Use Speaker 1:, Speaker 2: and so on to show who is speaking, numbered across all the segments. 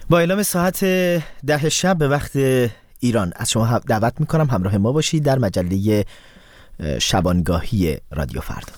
Speaker 1: با اعلام ساعت 10 شب به وقت ایران از شما دعوت میکنم همراه ما باشید در مجله شبانگاهی رادیو فردا.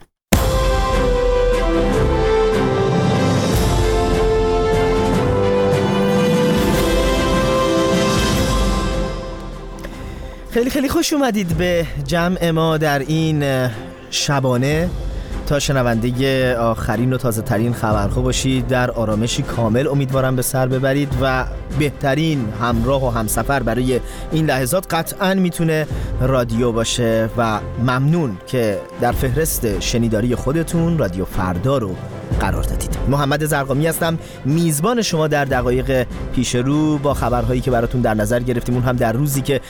Speaker 1: خیلی خیلی خوش اومدید به جمع ما در این شبانه تا شنونده آخرین و تازه ترین خبرها باشید. در آرامشی کامل امیدوارم به سر ببرید و بهترین همراه و همسفر برای این لحظات قطعاً میتونه رادیو باشه و ممنون که در فهرست شنیداری خودتون رادیو فردا رو قرار دادید. محمد زرقامی هستم، میزبان شما در دقایق پیش رو با خبرهایی که براتون در نظر گرفتیم، اون هم در روزی که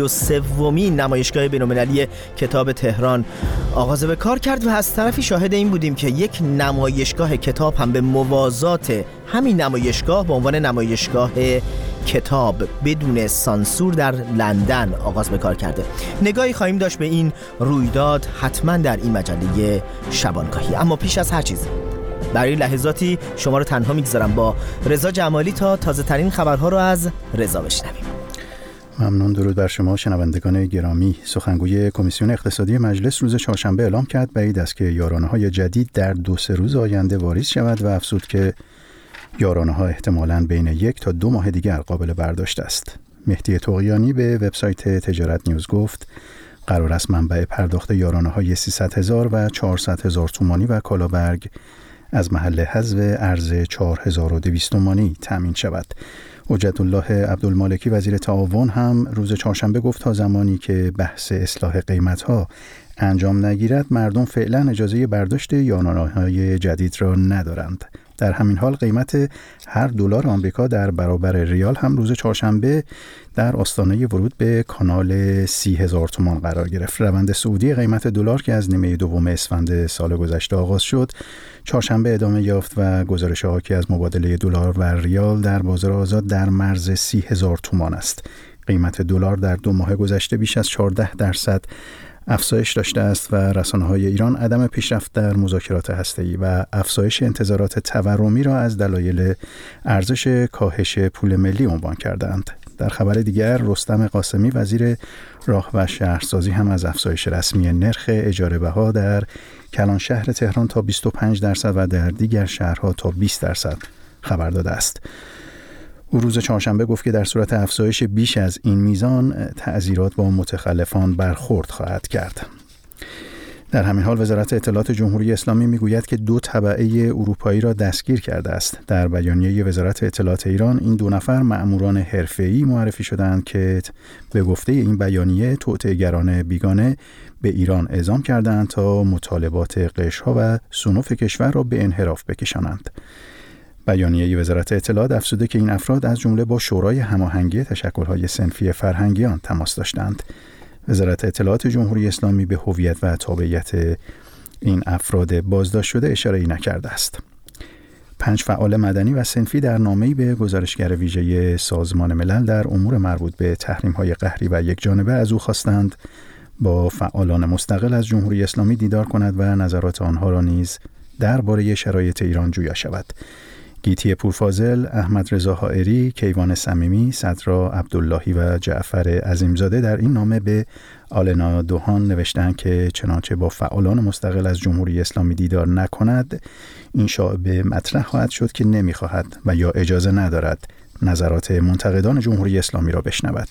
Speaker 1: 33مین نمایشگاه بین‌المللی کتاب تهران آغاز به کار کرد و از طرفی شاهد این بودیم که یک نمایشگاه کتاب هم به موازات همین نمایشگاه به عنوان نمایشگاه کتاب بدون سانسور در لندن آغاز به کار کرده. نگاهی خواهیم داشت به این رویداد حتما در این مجله شبانگاهی. اما پیش از هر چیز برای لحظاتی شما رو تنها میگذارم با رضا جمالی تا تازه ترین خبرها رو از رضا بشنویم.
Speaker 2: ممنون. درود بر شما شنوندگان گرامی. سخنگوی کمیسیون اقتصادی مجلس روز چهارشنبه اعلام کرد بعید است که یارانه‌های جدید در 2-3 روز آینده واریز شود و افزود که یارانه‌ها احتمالاً بین 1 تا 2 ماه دیگر قابل برداشت است. مهدی طغیانی به وبسایت تجارت نیوز گفت قرار است منبع پرداخت یارانه‌های 300,000 و 400,000 تومانی و کالابرگ از محل حذف ارز 4200 تومانی تامین شود. حجت الله عبدالمالکی وزیر تعاون هم روز چهارشنبه گفت تا زمانی که بحث اصلاح قیمت‌ها انجام نگیرد مردم فعلا اجازه برداشت یارانه‌های جدید را ندارند. در همین حال قیمت هر دلار آمریکا در برابر ریال هم روز چهارشنبه در آستانه ورود به کانال 30,000 تومان قرار گرفت. روند صعودی قیمت دلار که از نیمه دوم اسفند سال گذشته آغاز شد چهارشنبه ادامه یافت و گزارش حاکی از مبادله دلار و ریال در بازار آزاد در مرز 30,000 تومان است. قیمت دلار در 2 ماه گذشته بیش از 14% افزایش داشته است و رسانه‌های ایران عدم پیشرفت در مذاکرات هسته‌ای و افزایش انتظارات تورمی را از دلایل ارزش کاهش پول ملی عنوان کردند. در خبر دیگر رستم قاسمی وزیر راه و شهرسازی هم از افزایش رسمی نرخ اجاره بها در کلان شهر تهران تا 25% و در دیگر شهرها تا 20% خبر داده است. او روز چهارشنبه گفت که در صورت افزایش بیش از این میزان تعزیرات با متخلفان برخورد خواهد کرد. در همین حال وزارت اطلاعات جمهوری اسلامی میگوید که 2 تبعه اروپایی را دستگیر کرده است. در بیانیه وزارت اطلاعات ایران این 2 نفر مأموران حرفه‌ای معرفی شدند که به گفته این بیانیه توطئه‌گران بیگانه به ایران اعزام کردند تا مطالبات قشرها و صنوف کشور را به انحراف بکشانند. بیانیه وزارت اطلاعات افزوده که این افراد از جمله با شورای هماهنگی تشکل‌های صنفی فرهنگیان تماس داشتند. وزارت اطلاعات جمهوری اسلامی به هویت و تابعیت این افراد بازداشت شده اشاره‌ای نکرده است. 5 فعال مدنی و صنفی در نامه‌ای به گزارشگر ویژه سازمان ملل در امور مربوط به تحریم‌های قهری و یکجانبه از او خواستند با فعالان مستقل از جمهوری اسلامی دیدار کند و نظرات آنها را نیز درباره شرایط ایران جویا شود. گیتی پورفاضل، احمد رضا حائری، کیوان صمیمی، صدرا عبداللهی و جعفر عظیمزاده در این نامه به آلنا دوهان نوشتند که چنانچه با فعالان مستقل از جمهوری اسلامی دیدار نکند این شایعه مطرح خواهد شد که نمیخواهد و یا اجازه ندارد نظرات منتقدان جمهوری اسلامی را بشنود.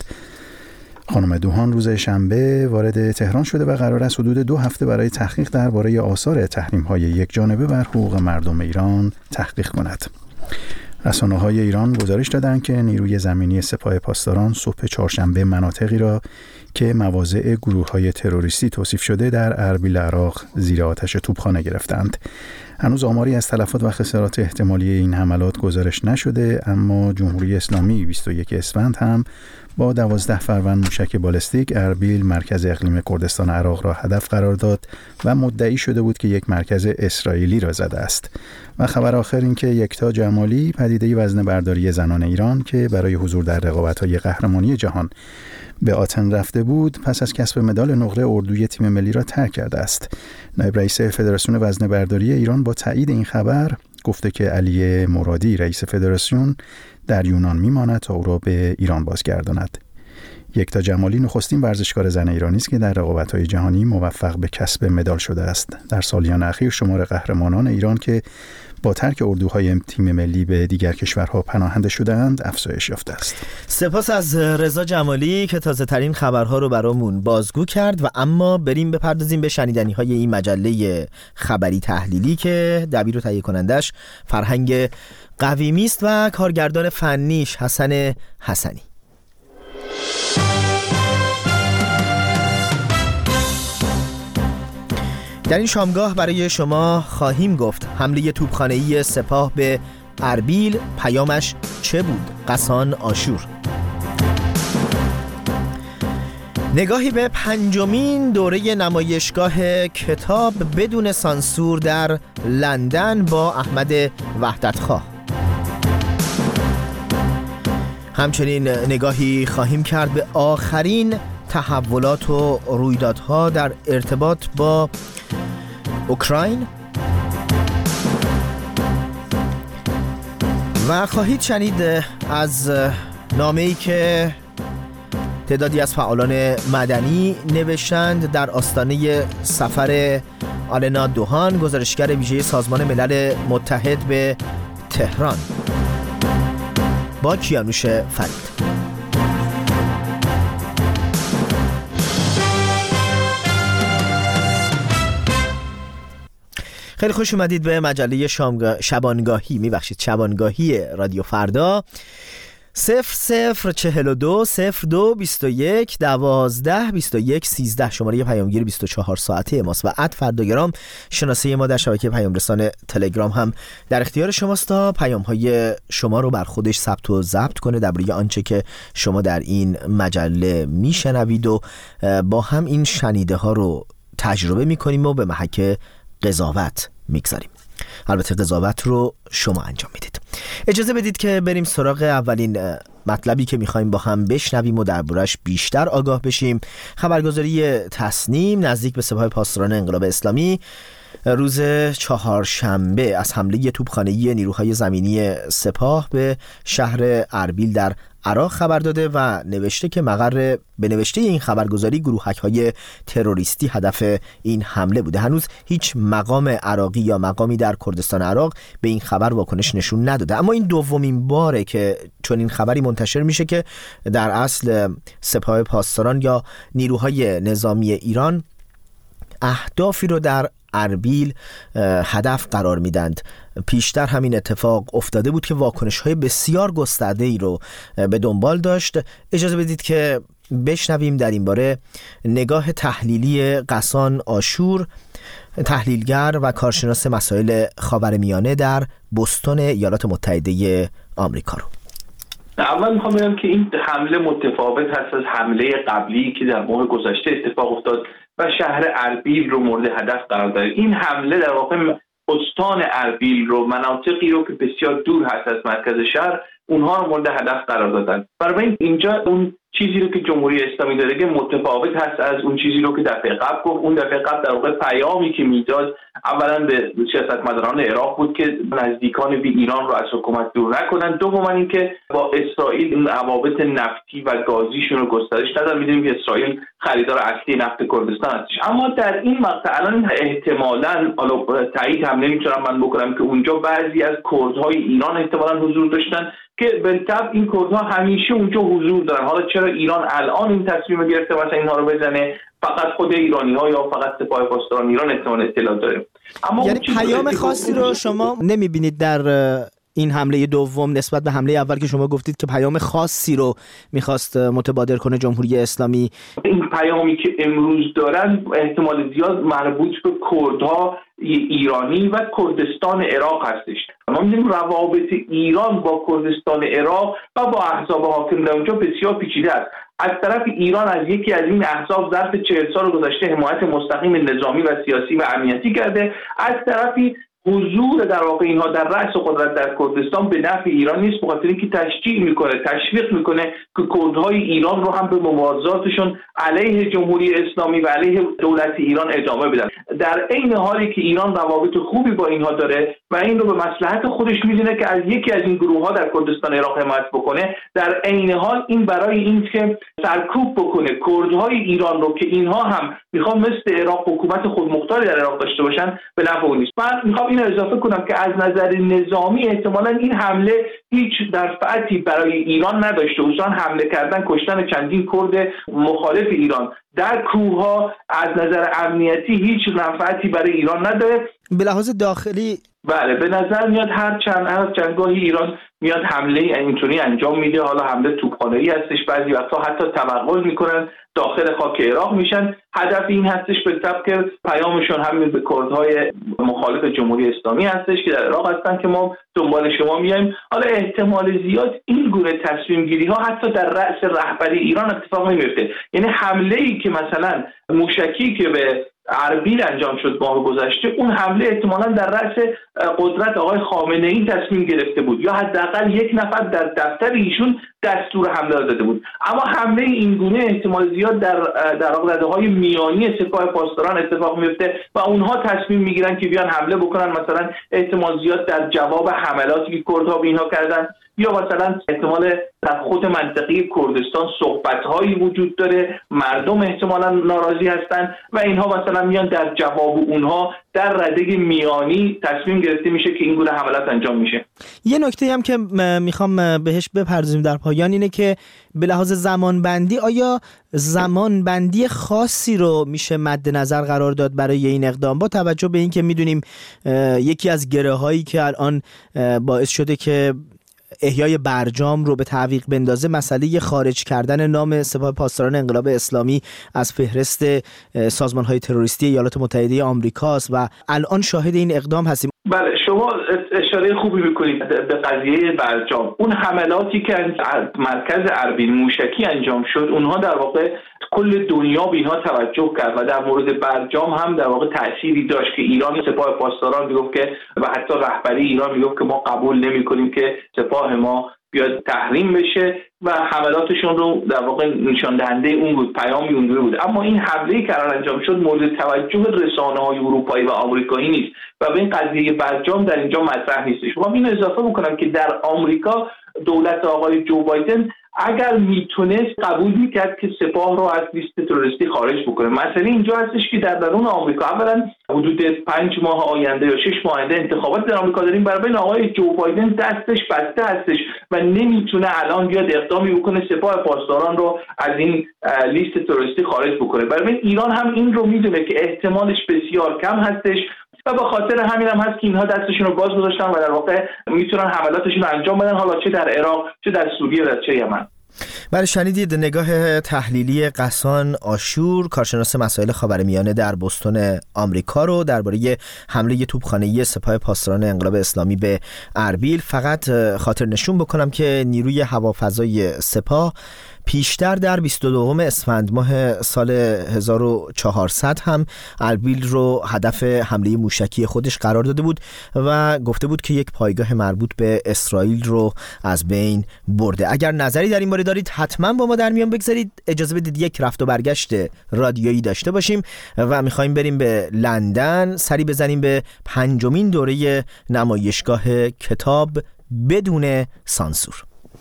Speaker 2: خانم دوهان روز شنبه وارد تهران شده و قرار است حدود 2 هفته برای تحقیق درباره آثار تحریم‌های یکجانبه بر حقوق مردم ایران تحقیق کند. رسانه‌های ایران گزارش دادند که نیروی زمینی سپاه پاسداران صبح چهارشنبه مناطقی را که مواضع گروه‌های تروریستی توصیف شده در اربیل عراق زیر آتش توپخانه گرفتند. هنوز آماری از تلفات و خسارات احتمالی این حملات گزارش نشده، اما جمهوری اسلامی 21 اسفند هم با 12 فروند موشک بالستیک اربیل مرکز اقلیم کردستان عراق را هدف قرار داد و مدعی شده بود که یک مرکز اسرائیلی را زده است. و خبر آخر این که یکتا جمالی پدیده وزنه برداری زنان ایران که برای حضور در رقابت‌های قهرمانی جهان به آتن رفته بود پس از کسب مدال نقره اردوی تیم ملی را ترک کرده است. نایب رئیس فدراسیون وزنه برداری ایران با تایید این خبر گفته که علی مرادی رئیس فدراسیون در یونان میماند تا او را به ایران بازگرداند. یکتا جمالی نخستین ورزشکار زن ایرانی است که در رقابت‌های جهانی موفق به کسب مدال شده است. در سالیان اخیر شمار قهرمانان ایران که با ترک اردوهای تیم ملی به دیگر کشورها پناهنده شده‌اند افزایش یافته است.
Speaker 1: سپاس از رضا جمالی که تازه ترین خبرها رو برامون بازگو کرد. و اما بریم بپردازیم به شنیدنی‌های این مجله خبری تحلیلی که دبیر و تهیه کنندش فرهنگ قویمی است و کارگردان فنیش حسن حسنی. در این شامگاه برای شما خواهیم گفت حمله توپخانه‌ای سپاه به اربیل پیامش چه بود؟ غسان آشور. نگاهی به 5مین دوره نمایشگاه کتاب بدون سانسور در لندن با احمد وحدتخواه. همچنین نگاهی خواهیم کرد به آخرین تحولات و رویدادها در ارتباط با اوکراین و خواهید شنید از نامه‌ای که تعدادی از فعالان مدنی نوشتند در آستانه سفر آلنا دوهان، گزارشگر ویژه سازمان ملل متحد به تهران، با کیانوش فرید. خیلی خوش اومدید به مجله شبانگاهی رادیو فردا. 0042 02 21 12 21 13 شماره پیامگیر 24 ساعته ماست و @فرداگرام شناسه ما در شبکه پیام رسان تلگرام هم در اختیار شماست تا پیام‌های شما رو بر خودش ثبت و ضبط کنه درباره آنچه که شما در این مجله میشنوید و با هم این شنیده ها رو تجربه میکنیم و به محک قضاوت میگذاریم. البته قضاوت رو شما انجام میدید. اجازه بدید که بریم سراغ اولین مطلبی که میخوایم با هم بشنویم و دربارش بیشتر آگاه بشیم. خبرگزاری تصنیم نزدیک به سپاه پاسداران انقلاب اسلامی روز چهارشنبه از حمله توپخانه‌ای نیروهای زمینی سپاه به شهر اربیل در عراق خبر داده و نوشته که به نوشته این خبرگزاری گروهک‌های تروریستی هدف این حمله بوده. هنوز هیچ مقام عراقی یا مقامی در کردستان عراق به این خبر واکنش نشون نداده، اما این دومین باره که چون این خبری منتشر میشه که در اصل سپاه پاسداران یا نیروهای نظامی ایران اهدافی رو در اربیل هدف قرار میدند. پیشتر همین اتفاق افتاده بود که واکنش‌های بسیار گسترده‌ای رو به دنبال داشت. اجازه بدید که بشنویم در این باره نگاه تحلیلی غسان آشور، تحلیلگر و کارشناس مسائل خاورمیانه در بوستون ایالات متحده آمریکا رو.
Speaker 3: اول میخوام بگم که این حمله متفاوت هست از حمله قبلی که در ماه گذشته اتفاق افتاد و شهر اربیل رو مورد هدف قرار داد. این حمله در واقع استان اربیل رو، مناطقی رو که بسیار دور هست از مرکز شهر، اونها رو مورد هدف قرار دادن. برای اینجا اون چیزی رو که جمهوری اسلامی داره که متفاوت هست از اون چیزی رو که دفعه قبل گفت. اون دفعه قبل در واقع پیامی که میداد اولا به سیاستمداران عراق بود که نزدیکان به ایران رو از حکومت دور نکنن، دوما اینکه با اسرائیل این روابط نفتی و گازیشون رو گسترش ندن. میدونیم که اسرائیل خریدار اصلی نفت کردستان هستش، اما در این مقطع الان احتمالاً تایید هم نمیتونم من بکنم که اونجا بعضی از کردهای ایران احتمالاً حضور داشتن که بالطبع این کردها همیشه اونجا حضور دارن. حالا چرا ایران الان این تصمیم گرفته مثلا اینها رو بزنه؟ فقط خود ایرانی‌ها یا فقط سپاه پاسداران ایران احتمال اطلاع داره. اما
Speaker 1: یعنی پیام خاصی رو شما نمی‌بینید در این حمله دوم نسبت به حمله اول که شما گفتید که پیام خاصی رو می‌خواست متبادر کنه جمهوری اسلامی؟
Speaker 3: این پیامی که امروز دارن احتمال زیاد مربوط به کردها ایرانی و کردستان عراق هستش. ما می‌دونیم روابط ایران با کردستان عراق و با احزاب حاکم در اونجا بسیار پیچیده است. از طرف ایران از یکی از این احزاب ظرف 40 سال گذشته حمایت مستقیم نظامی و سیاسی و امنیتی کرده، از طرفی حضور در واقع اینها در رأس قدرت در کردستان به نفع ایران نیست، بخاطر اینکه تشویق میکنه که کردهای ایران رو هم به مبارزاتشون علیه جمهوری اسلامی و علیه دولت ایران ادامه بدن. در عین حالی که ایران روابط خوبی با اینها داره، و این رو به مصلحت خودش میدونه که از یکی از این گروه‌ها در کردستان عراق حمایت بکنه. در عین حال این برای این که سرکوب بکنه کردهای ایران رو که اینها هم میخوان مثل عراق حکومت خودمختاری در عراق داشته باشن به نفع اون نیست. من میخوام اینو اضافه کنم که از نظر نظامی احتمالاً این حمله هیچ منفعتی برای ایران نداشته. اصلا حمله کردن، کشتن چندین کرد مخالف ایران در کوه‌ها از نظر امنیتی هیچ منفعتی برای ایران نداره.
Speaker 1: به لحاظ داخلی
Speaker 3: بله، به نظر میاد هر چند گاهی ایران میاد حمله اینطوری انجام میده. حالا حمله توپخانه‌ای هستش، بعضی وقتا حتی توغل میکنن داخل خاک عراق میشن. هدف این هستش به سبب پیامشون همین به کردهای مخالف جمهوری اسلامی هستش که در عراق هستن که ما دنبال شما میایم. حالا احتمال زیاد این گونه تصمیم گیری ها حتی در رأس رهبری ایران اتفاق نمیفته. یعنی حمله ای که مثلا موشکی که به اربیل انجام شد ماه گذشته، اون حمله احتمالاً در رأس قدرت آقای خامنه‌ای تصمیم گرفته بود یا حداقل یک نفر در دفتر ایشون دستور حمله داده بود. اما حمله این گونه احتمال زیاد در راده‌های میانی سپاه پاسداران اتفاق میفته و اونها تصمیم میگیرن که بیان حمله بکنن، مثلا احتمال زیاد در جواب حملاتی که کردها به اینها کردن، یا مثلا احتمال در خود منطقه کردستان صحبت‌هایی وجود داره، مردم احتمالاً ناراضی هستن و اینها مثلا میان در جواب اونها در رده میانی تصمیم گرفته میشه که این گونه حملات انجام میشه.
Speaker 1: یه نکته هم که میخوام بهش بپردازیم در پایان اینه که به لحاظ زمانبندی آیا زمانبندی خاصی رو میشه مد نظر قرار داد برای این اقدام، با توجه به این که میدونیم یکی از گره‌هایی که الان باعث شده که احیای برجام رو به تعویق بندازه مسئله خارج کردن نام سپاه پاسداران انقلاب اسلامی از فهرست سازمان‌های تروریستی ایالات متحده آمریکاست و الان شاهد این اقدام هستیم.
Speaker 3: بله، شما اشاره خوبی میکنید به قضیه برجام. اون حملاتی که از مرکز اربیل موشکی انجام شد، اونها در واقع کل دنیا به اینها توجه کرد و در مورد برجام هم در واقع تأثیری داشت که ایران سپاه پاسداران میگفت که و حتی رهبری ایران میگفت که ما قبول نمی‌کنیم که سپاه ما بیاد تحریم بشه و حملاتشون رو در واقع نشان دهنده اون بود، پیامی اون بود. اما این حمله‌ای که انجام شد مورد توجه رسانه‌های اروپایی و آمریکایی نیست و به این قضیه برجام در اینجا مطرح نیستش. من اینو اضافه بکنم که در آمریکا دولت آقای جو بایدن اگر میتونست قبول میکرد که سپاه رو از لیست تروریستی خارج بکنه. مسئله اینجا هستش که در درون آمریکا اولا حدود 5 ماه آینده یا 6 ماه آینده انتخابات در آمریکا داریم، برای آقای جو بایدن دستش بسته هستش و نمیتونه الان بیاد اقدامی بکنه سپاه پاسداران رو از این لیست تروریستی خارج بکنه. برای ایران هم این رو میدونه که احتمالش بسیار کم هستش و به خاطر همین هم هست که اینها دستشون رو باز گذاشتن و در واقع میتونن حملاتشون رو انجام بدن، حالا چه در عراق، چه در سوریه و چه یمن.
Speaker 1: بله، شنیدید نگاه تحلیلی قسان آشور، کارشناس مسائل خاورمیانه در بوستون آمریکا رو درباره حمله توپخانه‌ای سپاه پاسداران انقلاب اسلامی به اربیل. فقط خاطر نشون بکنم که نیروی هوافضای سپاه پیشتر در 22 اسفند ماه سال 1400 هم اربیل رو هدف حمله موشکی خودش قرار داده بود و گفته بود که یک پایگاه مربوط به اسرائیل رو از بین برده. اگر نظری در این باره دارید حتما با ما در میان بگذارید. اجازه بدید یک رفت و برگشت رادیویی داشته باشیم و میخوایم بریم به لندن، سری بزنیم به 5مین دوره نمایشگاه کتاب بدون سانسور.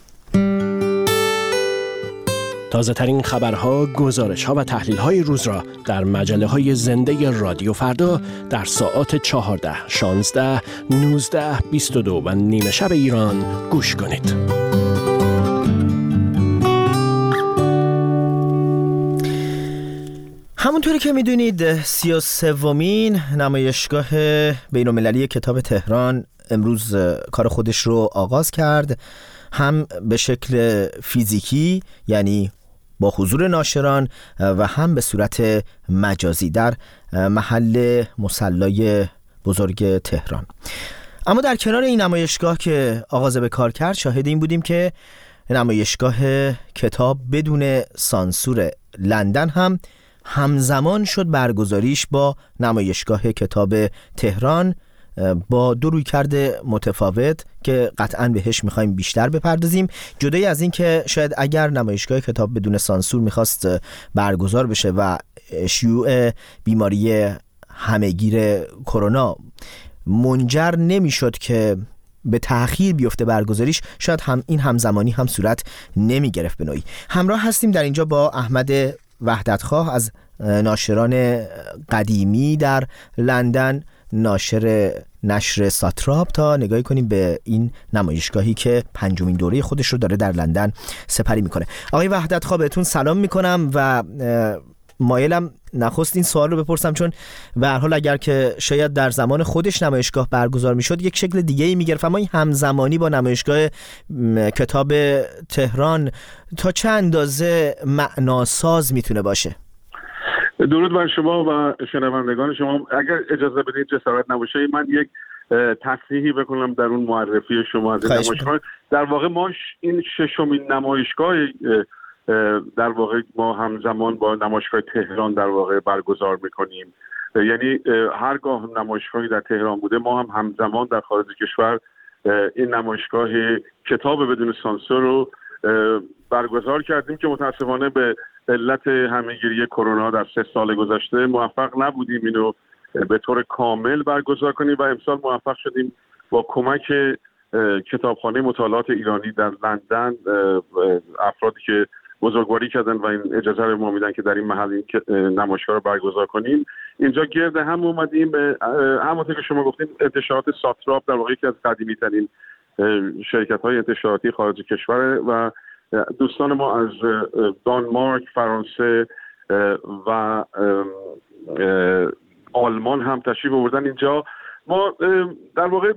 Speaker 4: تازه ترین خبرها، گزارش‌ها و تحلیل‌های روز را در مجله‌های زنده رادیو فردا در ساعات 14، 16، 19، 22 و نیمه شب ایران گوش کنید.
Speaker 1: همونطوری که میدونید 33مین نمایشگاه بین‌المللی کتاب تهران امروز کار خودش رو آغاز کرد، هم به شکل فیزیکی یعنی با حضور ناشران و هم به صورت مجازی در محل مصلی بزرگ تهران. اما در کنار این نمایشگاه که آغاز به کار کرد شاهد این بودیم که نمایشگاه کتاب بدون سانسور لندن هم همزمان شد برگزاریش با نمایشگاه کتاب تهران با دو رویکرد متفاوت که قطعاً بهش میخوایم بیشتر بپردازیم. جدای از این که شاید اگر نمایشگاه کتاب بدون سانسور میخواست برگزار بشه و شیوع بیماری همهگیر کرونا منجر نمیشد که به تأخیر بیفته برگزاریش، شاید هم این همزمانی هم صورت نمی گرفت به نوعی. همراه هستیم در اینجا با احمد وحدتخواه از ناشران قدیمی در لندن، نشر ساتراپ، تا نگاهی کنیم به این نمایشگاهی که 5مین دوره خودش رو داره در لندن سپری میکنه. آقای وحدتخواه بهتون سلام میکنم و مایلم نخست این سوال رو بپرسم، چون به هر حال اگر که شاید در زمان خودش نمایشگاه برگزار میشد یک شکل دیگه ای میگرفت، اما این همزمانی با نمایشگاه کتاب تهران تا چه اندازه معناساز میتونه باشه؟
Speaker 5: درود بر شما و شنوندگان شما. اگر اجازه بدید جسارت نباشه من یک تصحیحی بکنم در اون معرفی شما از نمایشگاه. در واقع ما این 6مین نمایشگاه در واقع ما همزمان با نمایشگاه تهران در واقع برگزار میکنیم. یعنی هرگاه نمایشگاهی در تهران بوده ما هم همزمان در خارج کشور این نمایشگاه کتاب بدون سانسور رو برگزار کردیم که متاسفانه به علت همهگیری کرونا در 3 سال گذشته موفق نبودیم اینو به طور کامل برگزار کنیم و امسال موفق شدیم با کمک کتابخانه مطالعات ایرانی در لندن، افرادی که بزرگواری کردن و این اجازه رو ما میدن که در این محل این نمایشگاه رو برگزار کنیم. اینجا گرد هم اومدیم. همونطور که شما گفتین انتشارات ساتراپ در واقع یکی از قدیمی ترین شرکت های انتشاراتی خارج کشور و دوستان ما از دانمارک، فرانسه و آلمان هم تشریف آوردن اینجا. ما در واقع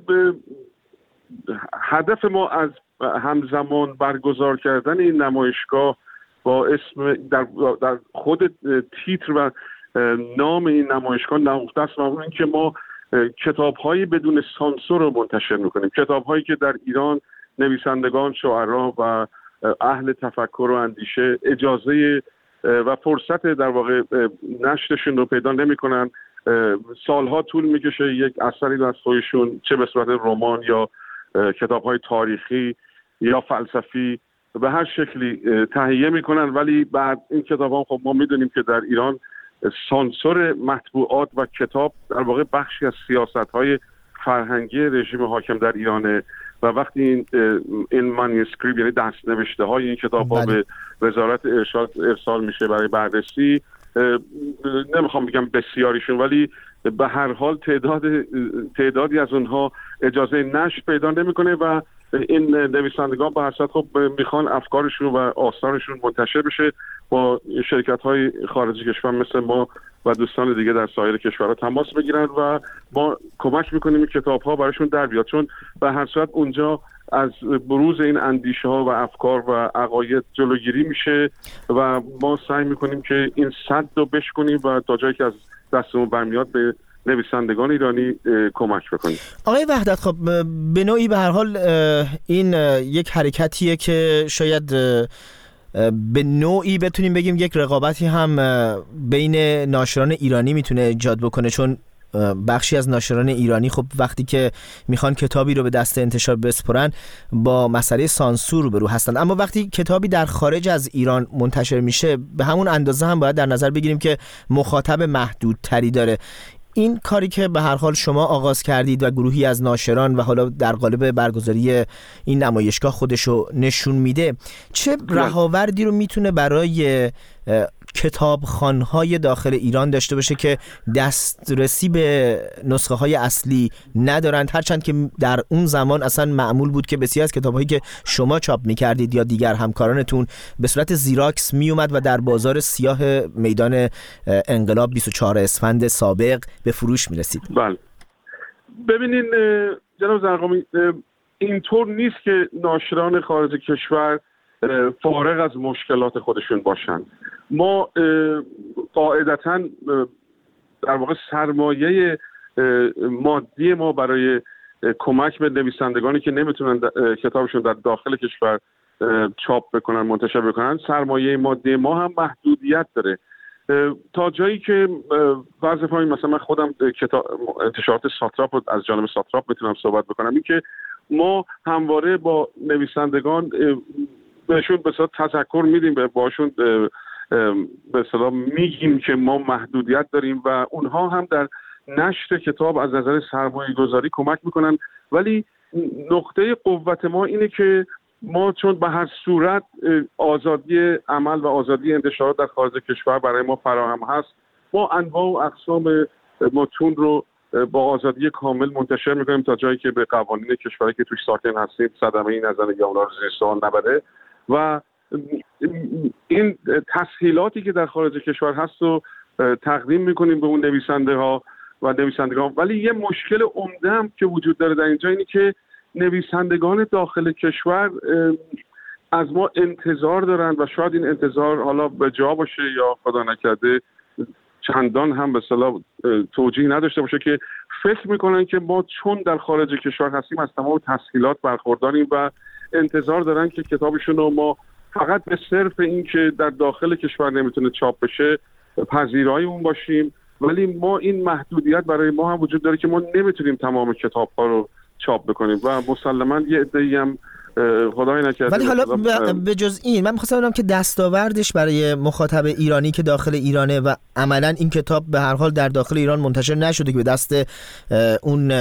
Speaker 5: هدف ما از همزمان برگزار کردن این نمایشگاه با اسم در خود تیتر و نام این نمایشگاه نهفته است و اون که ما کتاب‌های بدون سانسور رو منتشر می‌کنیم. کتاب‌هایی که در ایران نویسندگان، شاعران و اهل تفکر و اندیشه اجازه و فرصت در واقع نشرشون رو پیدا نمی‌کنن. سالها طول می‌کشه یک اثری رو از خودشون چه به صورت رمان یا کتاب‌های تاریخی یا فلسفی به هر شکلی تهیه میکنن، ولی بعد این کتاب‌ها خب ما میدونیم که در ایران سانسور مطبوعات و کتاب در واقع بخشی از سیاست‌های فرهنگی رژیم حاکم در ایرانه و وقتی این مانیوسکریپت یعنی دست‌نوشته‌های این کتاب‌ها به وزارت ارشاد ارسال میشه برای بررسی، نمیخوام بگم بسیاریشون ولی به هر حال تعدادی از اونها اجازه نشر پیدا نمیکنه و این نویسندگان به هر صورت خب میخوان افکارشون و آثارشون منتشر بشه. با شرکت‌های خارجی کشور مثل ما و دوستان دیگه در سایر کشورها تماس بگیرن و ما کمک میکنیم این کتاب‌ها براشون در بیاد، چون به هر صورت اونجا از بروز این اندیشه ها و افکار و عقاید جلوگیری میشه و ما سعی میکنیم که این سد رو بشکنیم و تا جایی که از دستمون برمیاد به نویسندگان ایرانی کمک بکنیم.
Speaker 1: آقای وحدتخواه، به نوعی به هر حال این یک حرکتیه که شاید به نوعی بتونیم بگیم یک رقابتی هم بین ناشران ایرانی میتونه ایجاد بکنه، چون بخشی از ناشران ایرانی خب وقتی که میخوان کتابی رو به دست انتشار بسپرن با مسئله سانسور روبرو هستند، اما وقتی کتابی در خارج از ایران منتشر میشه به همون اندازه هم باید در نظر بگیریم که مخاطب محدودتری داره. این کاری که به هر حال شما آغاز کردید و گروهی از ناشران و حالا در قالب برگزاری این نمایشگاه خودشو نشون میده، چه رهاوردی رو میتونه برای کتابخوان‌های داخل ایران داشته باشه که دسترسی به نسخه های اصلی ندارند، هرچند که در اون زمان اصلا معمول بود که بسیار از کتاب‌هایی که شما چاپ می‌کردید یا دیگر همکارانتون به صورت زیراکس میومد و در بازار سیاه میدان انقلاب 24 اسفند سابق به فروش میرسید.
Speaker 5: بله ببینین جناب زرقامی، اینطور نیست که ناشران خارج کشور فارغ از مشکلات خودشون باشن. ما قاعدتاً در واقع سرمایه مادی ما برای کمک به نویسندگانی که نمیتونن کتابشون در داخل کشور چاپ بکنن، منتشر بکنن، سرمایه مادی ما هم محدودیت داره. تا جایی که وظیفه‌ای مثلا من خودم انتشارات ساتراپ از جانب ساتراپ میتونم صحبت بکنم، این که ما همواره با نویسندگان بهشون به صورت تذکر میدیم، باشون به اصطلاح میگیم که ما محدودیت داریم و اونها هم در نشر کتاب از نظر سرمایه گذاری کمک میکنن. ولی نقطه قوت ما اینه که ما چون به هر صورت آزادی عمل و آزادی انتشارات در خارج کشور برای ما فراهم هست، ما انواع و اقسام متون رو با آزادی کامل منتشر میکنیم تا جایی که به قوانین کشوری که توش ساکن هستیم صدمه‌ای نزنه یا اونا رو زیر سوال نبره. و این تسهیلاتی که در خارج کشور هست رو تقدیم میکنیم به اون نویسنده ها و نویسندگان. ولی یه مشکل عمده هم که وجود داره در اینجا اینه که نویسندگان داخل کشور از ما انتظار دارن و شاید این انتظار حالا به جا باشه یا خدا نکرده چندان هم به اصطلاح توجیه نداشته باشه، که فکر میکنن که ما چون در خارج کشور هستیم از تمام تسهیلات برخورداریم و انتظار دارن که کتابشون رو ما فقط به صرف این که در داخل کشور نمیتونه چاپ بشه پذیرای اون باشیم. ولی ما این محدودیت برای ما هم وجود داره که ما نمیتونیم تمام کتاب‌ها رو چاپ بکنیم و مسلماً یه عده‌ای هم خدای نکرده.
Speaker 1: ولی حالا به جز این من می‌خواستم بدونم که دستاوردش برای مخاطب ایرانی که داخل ایرانه و عملاً این کتاب به هر حال در داخل ایران منتشر نشده که به دست اون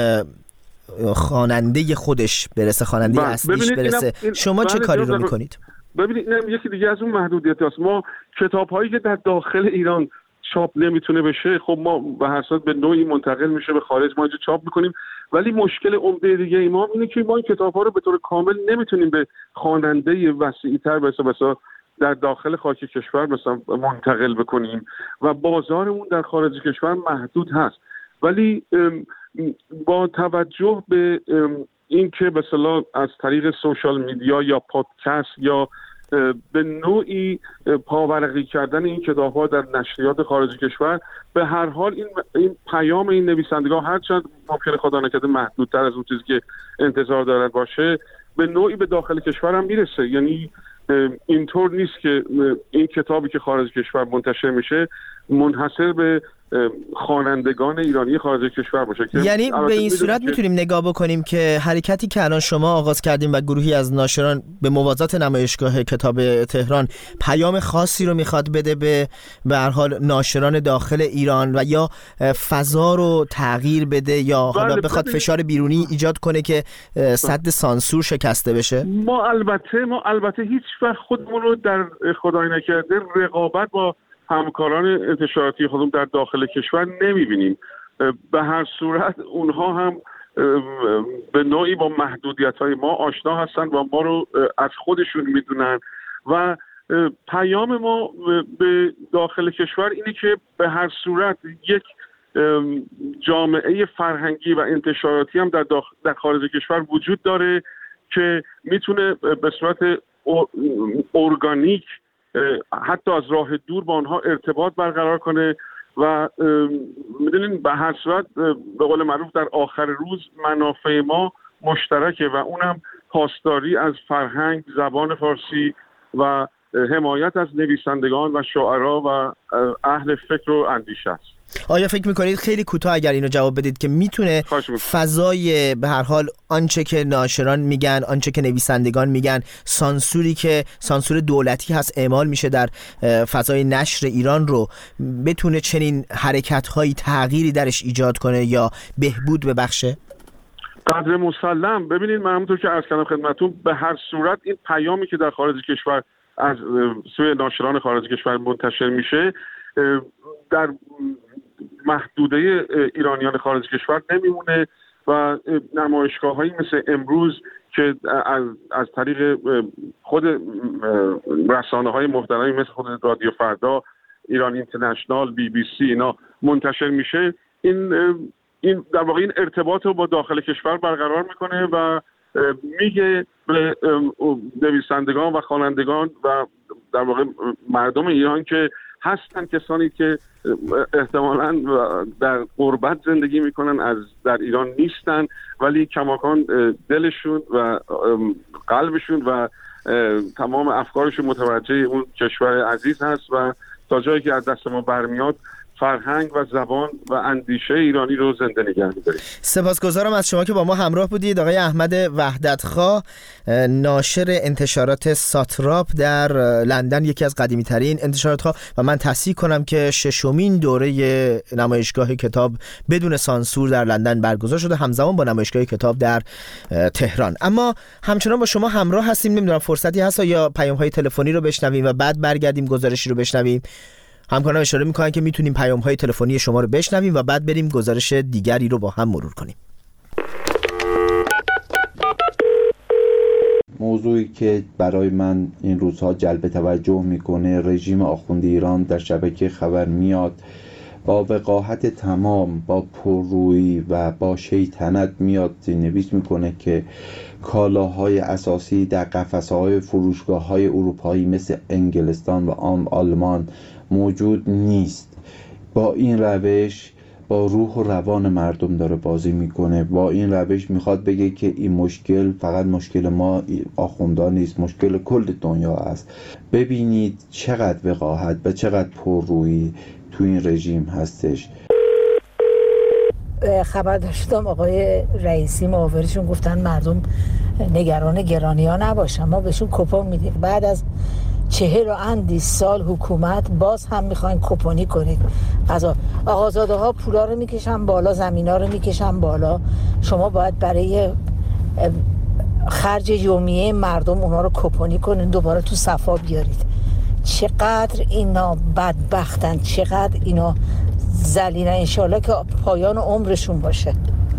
Speaker 1: خواننده خودش برسه، خواننده اصلیش برسه، شما چه کاری رو میکنید؟
Speaker 5: ببینید اینم یکی دیگه از اون محدودیت هست. ما کتاب‌هایی که در داخل ایران چاپ نمیتونه بشه، خب ما به هر صورت به نوعی منتقل میشه به خارج، ما اینجا چاپ میکنیم. ولی مشکل عمده دیگه ما اینه که ما این کتاب‌ها رو به طور کامل نمیتونیم به خواننده وسیع‌تر مثلا در داخل خاک کشور مثلا منتقل بکنیم و بازارمون در خارج کشور محدود هست. ولی با توجه به این که مثلا از طریق سوشال میدیا یا پادکست یا به نوعی پاورقی کردن این کتاب‌ها در نشریات خارج کشور، به هر حال این پیام این نویسندگان هرچند ممکنه خدا نکرده محدودتر از اون چیزی که انتظار دارن باشه، به نوعی به داخل کشور هم میرسه. یعنی اینطور نیست که این کتابی که خارج کشور منتشر میشه منحصر به خوانندگان ایرانی خارج کشور باشه.
Speaker 1: یعنی به این صورت میتونیم نگاه بکنیم که حرکتی که الان شما آغاز کردیم و گروهی از ناشران به موازات نمایشگاه کتاب تهران پیام خاصی رو میخواد بده به هر حال ناشران داخل ایران و یا فضا رو تغییر بده یا حالا بخواد فشار بیرونی ایجاد کنه که سد سانسور شکسته بشه. ما
Speaker 5: البته هیچ وقت خودمون رو در خدای نکرده رقابت با همکاران انتشاراتی خودمون در داخل کشور نمیبینیم. به هر صورت اونها هم به نوعی با محدودیت‌های ما آشنا هستن و ما رو از خودشون میدونن و پیام ما به داخل کشور اینه که به هر صورت یک جامعه فرهنگی و انتشاراتی هم در خارج کشور وجود داره که میتونه به صورت ارگانیک حتی از راه دور با آنها ارتباط برقرار کنه و میدونین به هر صورت به قول معروف در آخر روز منافع ما مشترکه و اونم پاسداری از فرهنگ زبان فارسی و حمایت از نویسندگان و شاعرها و اهل فکر و اندیشه است.
Speaker 1: آیا فکر میکنید خیلی کوتاه اگر اینو جواب بدید که میتونه فضای به هر حال آنچه که ناشران میگن، آنچه که نویسندگان میگن، سانسور دولتی هست اعمال میشه در فضای نشر ایران رو بتونه چنین حرکت‌هایی تغییری درش ایجاد کنه یا بهبود ببخشه؟
Speaker 5: قدر مسلم. ببینید من همونطور که عرض کردم خدمتتون به هر صورت این پیامی که در خارج کشور از سوی ناشران خارج کشور منتشر میشه در محدوده ایرانیان خارج کشور نمیمونه و نمایشگاه‌هایی مثل امروز که از طریق خود رسانه‌های محترمی مثل خود رادیو فردا، ایران اینترنشنال، BBC اینا منتشر میشه، این در واقع این ارتباط رو با داخل کشور برقرار میکنه و میگه به نویسندگان و خوانندگان و در واقع مردم ایران که هستن کسانی که احتمالاً در غربت زندگی میکنن، در ایران نیستن ولی کماکان دلشون و قلبشون و تمام افکارشون متوجه اون کشور عزیز هست و تا جایی که از دست ما برمیاد فرهنگ و زبان و اندیشه ایرانی رو زنده نگه می‌داریم.
Speaker 1: سپاسگزارم از شما که با ما همراه بودید. آقای احمد وحدتخواه، ناشر انتشارات ساتراپ در لندن، یکی از قدیمی‌ترین انتشارات‌ها، و من تصحیح کنم که 6مین دوره نمایشگاه کتاب بدون سانسور در لندن برگزار شده، همزمان با نمایشگاه کتاب در تهران. اما همچنان با شما همراه هستیم. نمیدونم فرصتی هست یا پیام‌های تلفنی رو بشنویم و بعد برگردیم گزارشی رو بشنویم. همکاران اشاره میکنن که میتونیم پیام‌های تلفنی شما رو بشنویم و بعد بریم گزارش دیگری رو با هم مرور کنیم.
Speaker 6: موضوعی که برای من این روزها جلب توجه میکنه، رژیم آخوندی ایران در شبکه خبر میاد با وقاحت تمام، با پررویی و با شیطنت میاد نویس میکنه که کالاهای اساسی در قفسه‌های فروشگاه‌های اروپایی مثل انگلستان و آلمان موجود نیست. با این روش با روح و روان مردم داره بازی میکنه. با این روش میخواد بگه که این مشکل فقط مشکل ما آخوندان نیست، مشکل کل دنیا است. ببینید چقدر وقاحت و چقدر پررویی تو این رژیم هستش.
Speaker 7: خبر داشتم آقای رئیسی معاونشون گفتن مردم نگران گرانی‌ها نباشن، ما بهشون کوپن میدیم. بعد از 40 سال حکومت باز هم میخواین کوپنی کنید. آقازاده ها پولا رو میکشن بالا، زمینا رو میکشن بالا، شما باید برای خرج یومیه مردم اونا رو کوپنی کنید، دوباره تو صفا بیارید. چقدر اینا بدبختن، چقدر اینا ذلیلن. انشالله که پایان عمرشون باشه.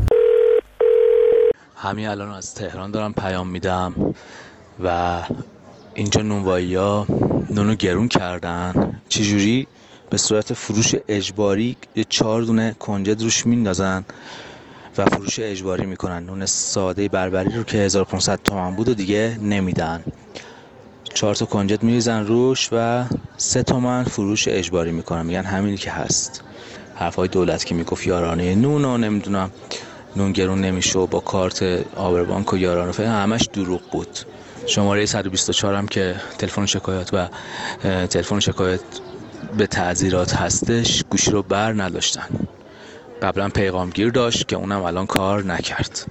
Speaker 8: همین الان از تهران دارم پیام میدم و اینجا نونوایی‌ها نونو گرون کردن. چجوری؟ به صورت فروش اجباری 4 دونه کنجد روش میندازن و فروش اجباری میکنن. نون ساده بربری رو که 1500 تومان بود و دیگه نمیدن. 4 تا کنجد میریزن روش و 3 تومن فروش اجباری میکنن. میگن همینی که هست. حرفای دولت که میگفت یارانه نون و نمیدونم نون گرون نمیشه و با کارت آبربانک و یارانه فعلا، همش دروغ بود. شماره 124 هم که تلفن شکایت به تعذیرات هستش، گوشی رو بر نداشتن. قبلا پیغامگیر داشت که اونم الان کار نکرد.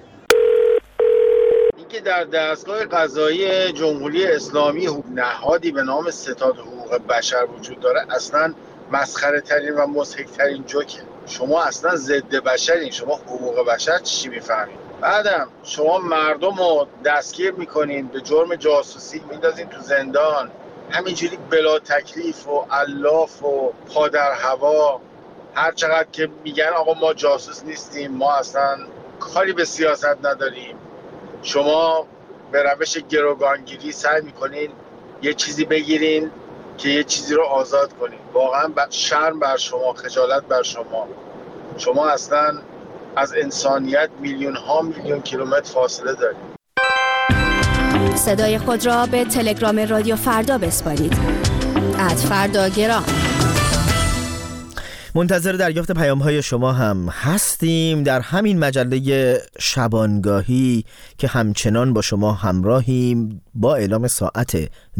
Speaker 9: اینکه در دستگاه قضایی جمهوری اسلامی نهادی به نام ستاد حقوق بشر وجود داره اصلا مسخره ترین و مضحک ترین جوکه. شما اصلا ضد بشرین، شما حقوق بشر چی میفهمید؟ بعدم شما مردم رو دستگیر میکنین، به جرم جاسوسی میندازین تو زندان، همینجوری بلا تکلیف و الاف و پا در هوا. هر چقدر که میگن آقا ما جاسوس نیستیم، ما اصلا کاری به سیاست نداریم، شما به روش گروگانگیری سعی میکنین یه چیزی بگیرین که یه چیزی رو آزاد کنین. واقعا شرم بر شما، خجالت بر شما. شما اصلا از انسانیت میلیون کیلومتر فاصله دارید.
Speaker 10: صدای خود را به تلگرام رادیو فردا بسپارید. @فرداگرام.
Speaker 1: منتظر دریافت پیام‌های شما هم هستیم در همین مجله شبانگاهی که همچنان با شما همراهیم با اعلام ساعت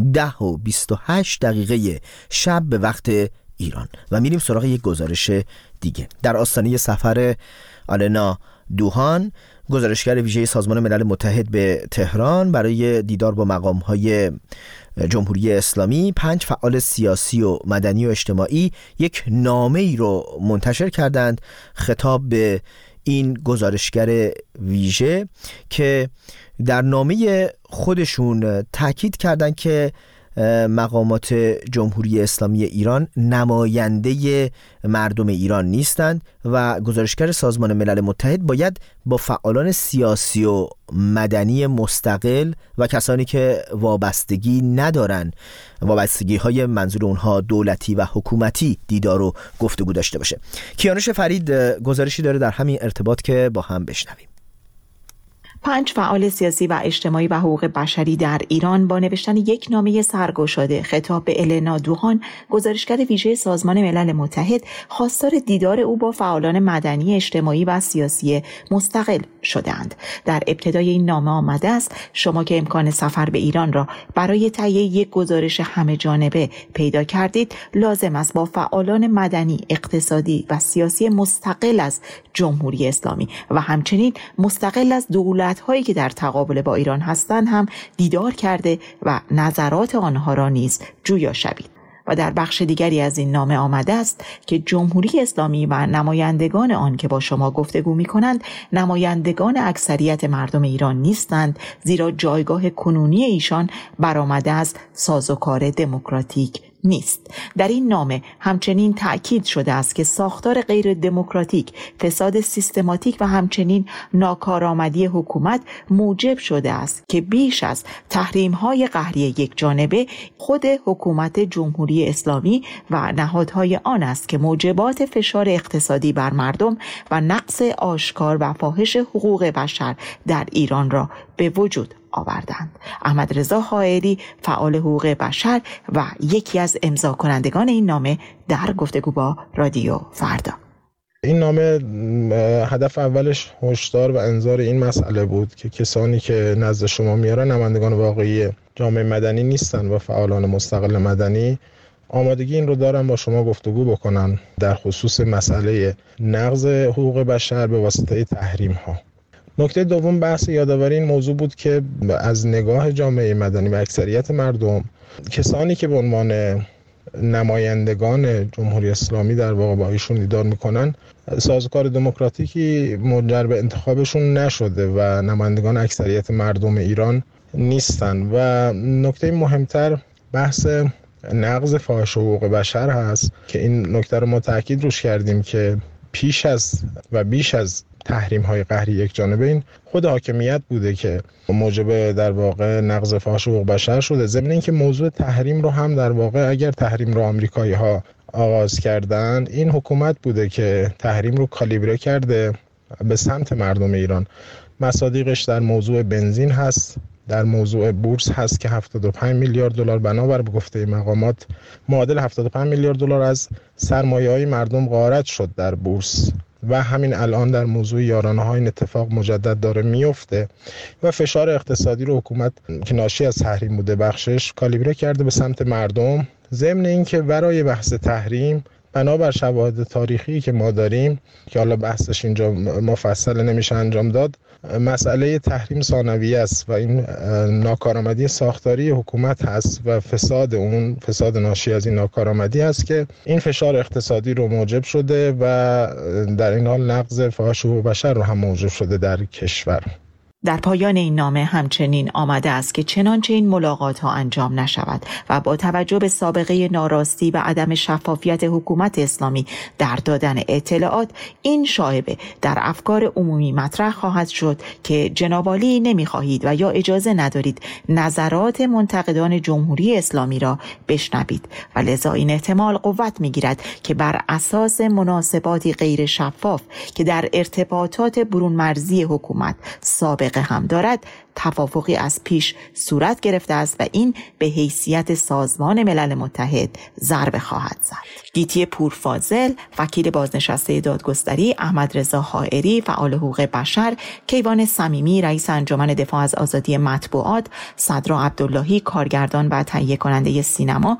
Speaker 1: 10:28 شب به وقت ایران و میریم سراغ یک گزارش دیگه. در آستانه سفر آلنا دوهان، گزارشگر ویژه سازمان ملل متحد به تهران برای دیدار با مقام‌های جمهوری اسلامی، 5 فعال سیاسی و مدنی و اجتماعی یک نامه‌ای رو منتشر کردند خطاب به این گزارشگر ویژه که در نامه خودشون تاکید کردند که مقامات جمهوری اسلامی ایران نماینده مردم ایران نیستند و گزارشگر سازمان ملل متحد باید با فعالان سیاسی و مدنی مستقل و کسانی که وابستگی ندارن، وابستگی های منظور اونها دولتی و حکومتی، دیدار و گفتگو داشته باشه. کیانوش فرید گزارشی داره در همین ارتباط که با هم بشنویم.
Speaker 11: 5 فعال سیاسی و اجتماعی و حقوق بشری در ایران با نوشتن یک نامه سرگشاده خطاب به النا دوهان، گزارشگر ویژه سازمان ملل متحد، خواستار دیدار او با فعالان مدنی، اجتماعی و سیاسی مستقل شدند. در ابتدای این نامه آمده است: شما که امکان سفر به ایران را برای تهیه یک گزارش همه جانبه پیدا کردید، لازم است با فعالان مدنی، اقتصادی و سیاسی مستقل از جمهوری اسلامی و همچنین مستقل از دولت‌هایی که در تقابل با ایران هستند هم دیدار کرده و نظرات آنها را نیز جویا شوید. و در بخش دیگری از این نامه آمده است که جمهوری اسلامی و نمایندگان آن که با شما گفتگو می‌کنند نمایندگان اکثریت مردم ایران نیستند، زیرا جایگاه کنونی ایشان برآمده از سازوکار دموکراتیک نیست. در این نامه همچنین تأکید شده است که ساختار غیر دموکراتیک، فساد سیستماتیک و همچنین ناکارآمدی حکومت موجب شده است که بیش از تحریم‌های قهری یک جانبه، خود حکومت جمهوری اسلامی و نهادهای آن است که موجبات فشار اقتصادی بر مردم و نقض آشکار و فاحش حقوق بشر در ایران را به وجود آوردند. احمد رضا حائری، فعال حقوق بشر و یکی از امضا کنندگان این نامه، در گفتگو با رادیو فردا:
Speaker 12: این نامه هدف اولش هشدار و انذار این مسئله بود که کسانی که نزد شما میارن نمایندگان واقعی جامعه مدنی نیستن و فعالان مستقل مدنی آمادگی این رو دارن با شما گفتگو بکنن در خصوص مسئله نقض حقوق بشر به واسطه تحریم ها. نکته دوم بحث یادآوری این موضوع بود که از نگاه جامعه مدنی و اکثریت مردم، کسانی که به عنوان نمایندگان جمهوری اسلامی در واقع با ایشون دیدار میکنن، سازوکار دموکراتیکی منجر به انتخابشون نشده و نمایندگان اکثریت مردم ایران نیستن. و نکته مهمتر بحث نقض فاحش حقوق بشر هست که این نکته رو ما تاکید روش کردیم که پیش از و بیش از تحریم های قهری یک جانبه این خود حاکمیت بوده که موجب در واقع نقض فاحش حقوق بشر شده. ضمن اینکه موضوع تحریم رو هم در واقع اگر تحریم رو آمریکایی ها آغاز کردند، این حکومت بوده که تحریم رو کالیبره کرده به سمت مردم ایران. مصادیقش در موضوع بنزین هست، در موضوع بورس هست که 75 میلیارد دلار بنابر به گفته مقامات معادل 75 میلیارد دلار از سرمایه‌های مردم غارت شد در بورس و همین الان در موضوع یارانه‌ها این اتفاق مجدد داره میفته و فشار اقتصادی رو حکومت که ناشی از تحریم بوده بخشش کالیبره کرده به سمت مردم. ضمن اینکه ورای بحث تحریم بنابر شواهد تاریخی که ما داریم که حالا بحثش اینجا مفصل نمیشه انجام داد، مسئله تحریم ثانویه است و این ناکارآمدی ساختاری حکومت هست و فساد ناشی از این ناکارآمدی است که این فشار اقتصادی رو موجب شده و در این حال نقض فاحش حقوق بشر رو هم موجب شده در کشور.
Speaker 11: در پایان این نامه همچنین آمده است که چنانچه این ملاقات ها انجام نشود و با توجه به سابقه ناراستی و عدم شفافیت حکومت اسلامی در دادن اطلاعات، این شایبه در افکار عمومی مطرح خواهد شد که جناب عالی نمی‌خواهید و یا اجازه ندارید نظرات منتقدان جمهوری اسلامی را بشنوید و لذا این احتمال قوت می‌گیرد که بر اساس مناسباتی غیر شفاف که در ارتباطات برون مرزی حکومت سابقه هم دارد، توافقی از پیش صورت گرفته است و این به حیثیت سازمان ملل متحد ضربه خواهد زد. گیتی پورفاضل، وکیل بازنشسته دادگستری، احمد رضا حائری، فعال حقوق بشر، کیوان صمیمی، رئیس انجمن دفاع از آزادی مطبوعات، صدرا عبداللهی، کارگردان و تهیه کننده سینما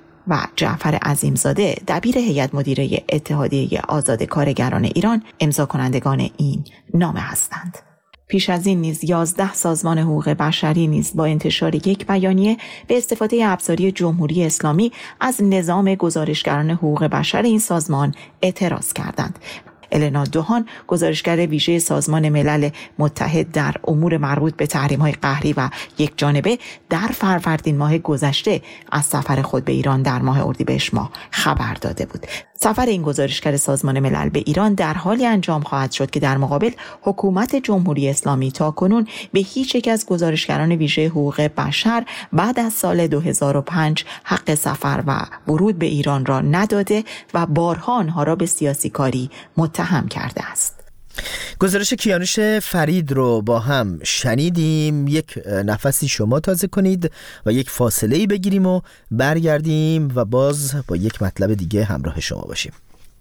Speaker 11: و جعفر عظیمزاده، دبیر هیئت مدیره اتحادیه آزاد کارگران ایران، امضا کنندگان این نامه هستند. پیش از این نیز 11 سازمان حقوق بشری نیز با انتشار یک بیانیه به استفاده ابزاری جمهوری اسلامی از نظام گزارشگران حقوق بشر این سازمان اعتراض کردند. النا دوهان، گزارشگر ویژه سازمان ملل متحد در امور مربوط به تحریم‌های قهری و یک جانبه، در فروردین ماه گذشته از سفر خود به ایران در ماه اردیبهشت ماه خبر داده بود. سفر این گزارشگر سازمان ملل به ایران در حالی انجام خواهد شد که در مقابل حکومت جمهوری اسلامی تاکنون به هیچ یک از گزارشگران ویژه حقوق بشر بعد از سال 2005 حق سفر و ورود به ایران را نداده و بارها آنها را به سیاسی کاری متهم کرده است.
Speaker 1: گزارش کیانوش فرید رو با هم شنیدیم. یک نفسی شما تازه کنید و یک فاصله‌ای بگیریم و برگردیم و باز با یک مطلب دیگه همراه شما باشیم.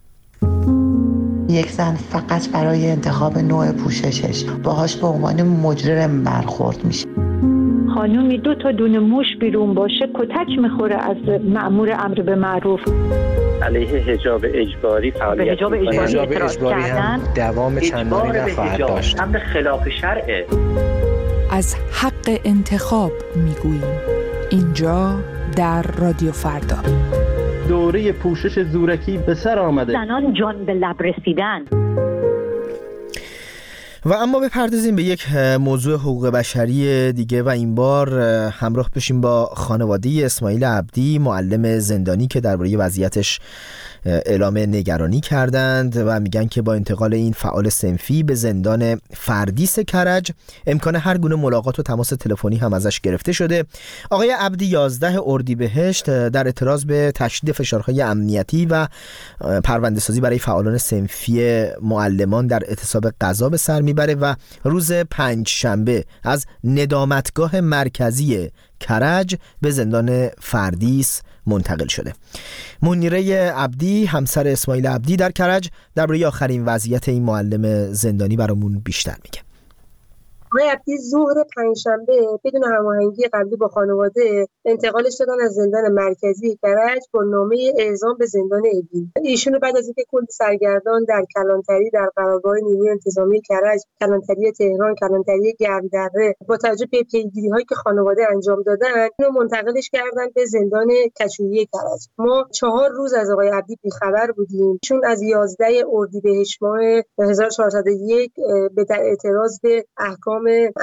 Speaker 13: یک زن فقط برای انتخاب نوع پوششش باهاش به عنوان مجرم برخورد میشه.
Speaker 14: خانومی 2 تا دونه موش بیرون باشه کتک میخوره از مأمور امر به معروف.
Speaker 15: علیه حجاب اجباری فعالیت
Speaker 16: حجاب اجباری هم دوام چندانی نخواهد داشت.
Speaker 15: امر خلاف شرعه.
Speaker 17: از حق انتخاب میگوییم اینجا در رادیو فردا.
Speaker 18: دوره پوشش زورکی به سر آمده.
Speaker 14: زنان جان به لب رسیدن.
Speaker 1: و اما بپردازیم به یک موضوع حقوق بشری دیگه و این بار همراه بشیم با خانواده اسماعیل عبدی، معلم زندانی که درباره وضعیتش اعلام نگرانی کردند و میگن که با انتقال این فعال صنفی به زندان فردیس کرج امکان هر گونه ملاقات و تماس تلفنی هم ازش گرفته شده. آقای عبدی 11 اردیبهشت در اعتراض به تشدید فشارهای امنیتی و پرونده سازی برای فعالان صنفی معلمان در اعتصاب قضا به سر میبره و روز 5 شنبه از ندامتگاه مرکزی کرج به زندان فردیس منتقل شده. منیره عبدی همسر اسماعیل عبدی در کرج درباره آخرین وضعیت این معلم زندانی برامون بیشتر میگه.
Speaker 19: آقای عبدی ظهر 5 شنبه بدون هماهنگی قبلی با خانواده انتقالش دادن از زندان مرکزی کرج با نامه اعزام به زندان اوین. ایشونو بعد از اینکه کل سرگردان در کلانتری در قرارگاه نیروی انتظامی کرج، کلانتری تهران، کلانتری گرمدره با توجه به پیگیری‌هایی که خانواده انجام دادن اینو منتقلش کردن به زندان کچویی کرج. ما 4 روز از آقای عبدی بی‌خبر بودیم، چون از 11 اردیبهشت ماه 1401 به اعتراض به احکام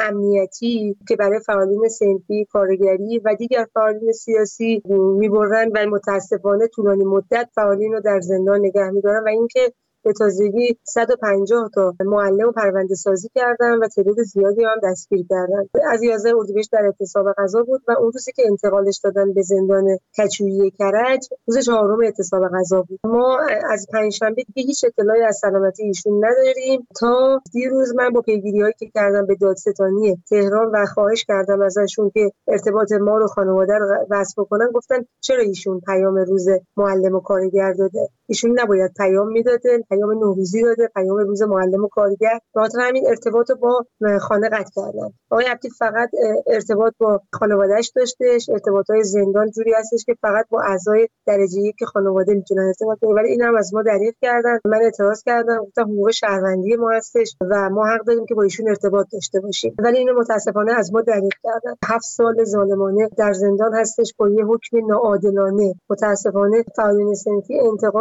Speaker 19: امنیتی که برای فعالین صنفی، کارگری و دیگر فعالین سیاسی می‌برن و متاسفانه طولانی مدت فعالین رو در زندان نگه می‌دارن و اینکه به تازگی 150 تا معلم پرونده سازی کردن و تعداد زیادی هم دستگیر کردن. از 11 اردیبهشت در اعتصاب قضا بود و اون روزی که انتقالش دادن به زندان کچویی کرج روز 4 اعتصاب قضا بود. ما از 5 شنبه دیگه هیچ اطلاعی از سلامتی ایشون نداریم تا دیروز من با پیگیری‌هایی که کردم به دادستانی تهران و خواهش کردم ازشون که ارتباط ما رو خانواده رو وصل کنن، گفتن چرا ایشون پیام روز معلم و کارگر داده؟ ایشون نباید پیام میداده، پیام نوروزی داده، پیام روز معلم و کارگر. به خاطر همین ارتباط رو با خانه قطع کردن. آقای عبدی فقط ارتباط با خانواده‌اش داشتش. ارتباطات زندان جوری هستش که فقط با اعضای درجه 1 خانواده میتونن ارتباط کنن، ولی اینم از ما دریغ کردن. من اعتراض کردم، گفتم حقوق شهروندی ما هستش و ما حق داریم که با ایشون ارتباط داشته باشیم، ولی اینو متاسفانه از ما دریغ کردن. 7 سال ظالمانه در زندان هستش با یه حکم ناعادلانه. متاسفانه فعالین صنفی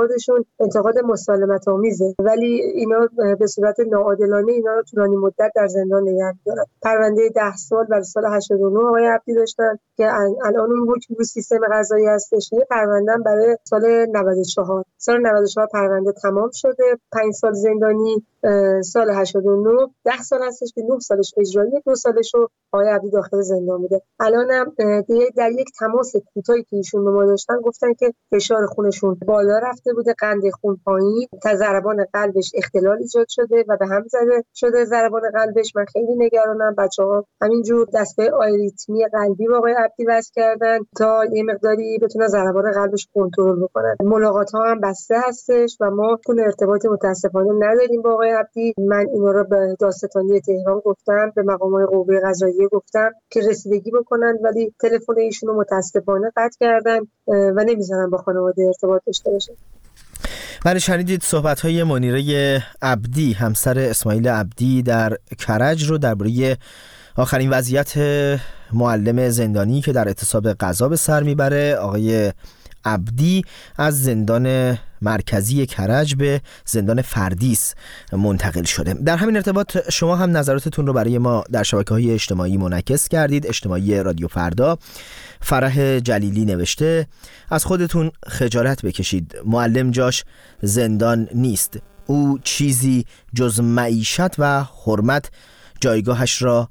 Speaker 19: انتقاد مسالمت آمیزه، ولی اینا به صورت ناعادلانه اینا رو طولانی مدت در زندان نگه می‌دارن. پرونده 10 سال برای سال 89 آقای عبدی داشتن که الان اون حکم رو سیستم قضایی هستش. یه پرونده برای سال 94. سال 94 پرونده تمام شده. 5 سال زندانی. سال 89 10 سال هستش که 9 سالش اجرایی، 2 سالش رو آقای عبدی داخل زندان بوده. الانم در یک تماس کوتاهی که ایشون به ما داشتن گفتن که فشار خونشون بالا رفته بوده، قند خون پایین، ضربان قلبش اختلال ایجاد شده و به هم زده شده ضربان قلبش. من خیلی نگرانم. بچه‌ها همینجور دستگاه آریتمی قلبی با آقای عبدی وصل کردن تا یه مقداری بتونن ضربان قلبش کنترل بکنن. ملاقات‌ها هم بسته هستش و ما کل ارتباطی متاسفانه نداریم با آقای عبدی. من اینا رو به دادستانی تهران گفتم، به مقامات قوه قضاییه گفتم که رسیدگی بکنن، ولی تلفن ایشون رو متاسفانه قطع کردن و نمیذارن با خانواده ارتباط داشته باشن.
Speaker 1: بله، شنیدید صحبت‌های منیره عبدی همسر اسماعیل عبدی در کرج رو درباره آخرین وضعیت معلم زندانی که در اعتصاب قضا به سر میبره. آقای عبدی از زندان مرکزی کرج به زندان فردیس منتقل شده. در همین ارتباط شما هم نظراتتون رو برای ما در شبکه‌های اجتماعی منعکس کردید. اجتماعی رادیو فردا فرح جلیلی نوشته از خودتون خجالت بکشید، معلم جاش زندان نیست، او چیزی جز معیشت و حرمت جایگاهش را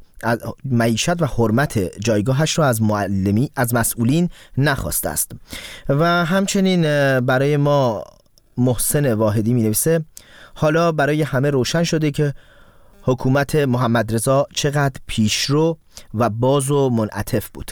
Speaker 1: از مسئولین نخواسته است. و همچنین برای ما محسن واحدی می نویسه حالا برای همه روشن شده که حکومت محمد رضا چقدر پیشرو و باز و منعطف بود.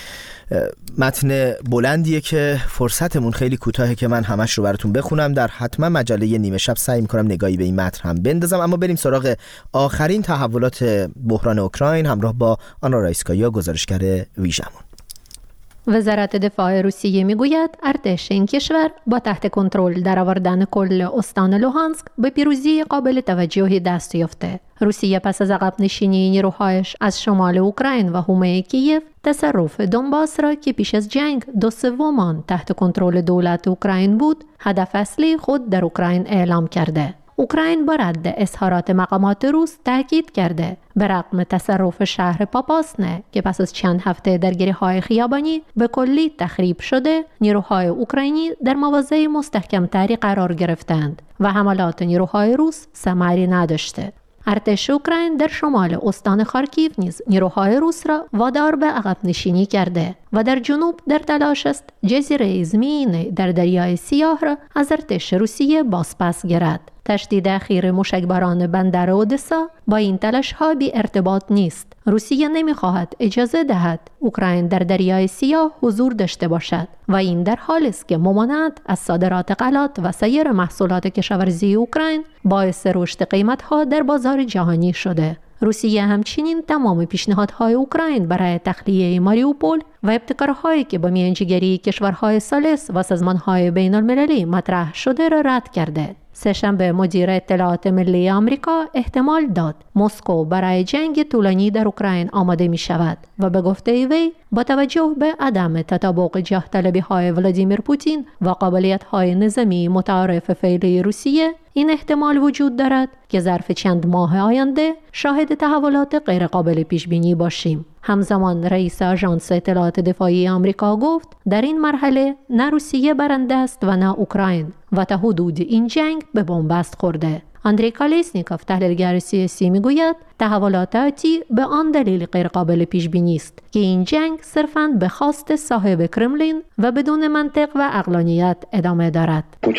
Speaker 1: متن بلندیه که فرصتمون خیلی کوتاهه که من همش رو براتون بخونم. در حتما مجله نیمه شب سعی میکنم نگاهی به این متن هم بندازم، اما بریم سراغ آخرین تحولات بحران اوکراین همراه با آنا رایسکایا، گزارشگر ویژمون.
Speaker 20: وزارت دفاع روسیه میگوید ارتش این کشور با تحت کنترل درآوردن کل استان لوهانسک به پیروزی قابل توجهی دست یافته. روسیه پس از عقب نشینی نیروهایش از شمال اوکراین و حومه کیف، تصرف دونباس را که پیش از جنگ 2/3 آن تحت کنترل دولت اوکراین بود، هدف اصلی خود در اوکراین اعلام کرده. اوکراین با رد اظهارات مقامات روس تاکید کرده به رغم تصرف شهر پاپاسنه که پس از چند هفته درگیری‌های خیابانی به کلی تخریب شده، نیروهای اوکراینی در مواضع مستحکم‌تری قرار گرفتند و حملات نیروهای روس ثمری نداشته. ارتش اوکراین در شمال استان خارکیف نیز نیروهای روس را وادار به عقب نشینی کرده و در جنوب در تلاش است جزیره زمین در دریای سیاه را از ارتش روسیه بازپس گیرد. تشدید اخیر موشکباران بندر اودسا با این تلاش‌ها بی ارتباط نیست. روسیه نمی‌خواهد اجازه دهد اوکراین در دریای سیاه حضور داشته باشد و این در حالی است که ممانعت از صادرات غلات و سایر محصولات کشاورزی اوکراین باعث رشد قیمت‌ها در بازار جهانی شده. روسیه همچنین تمام پیشنهادهای اوکراین برای تخلیه ماریوپول و ابتکارهایی که با میانجیگری کشورهای ثالث و سازمان‌های بین‌المللی مطرح شده را رد کرده. سه‌شنبه مدیر اطلاعات ملی آمریکا احتمال داد مسکو برای جنگ طولانی در اوکراین آماده می شود و به گفته وی با توجه به عدم تطابق جاه طلبی های ولادیمیر پوتین و قابلیت های نظامی متعارف فعلی روسیه، این احتمال وجود دارد که ظرف چند ماه آینده شاهد تحولات غیرقابل پیش بینی باشیم. همزمان رئیس آژانس اطلاعات دفاعی آمریکا گفت در این مرحله نه روسیه برنده است و نه اوکراین و تا حدود این جنگ به بنبست خورده. اندری کالیسنیکوف تحلیلگر سیاسی میگوید تحولات آتی به آن دلیل غیرقابل پیش بینی است که این جنگ صرفاً به خواست صاحب کرملین و بدون منطق و عقلانیت ادامه دارد.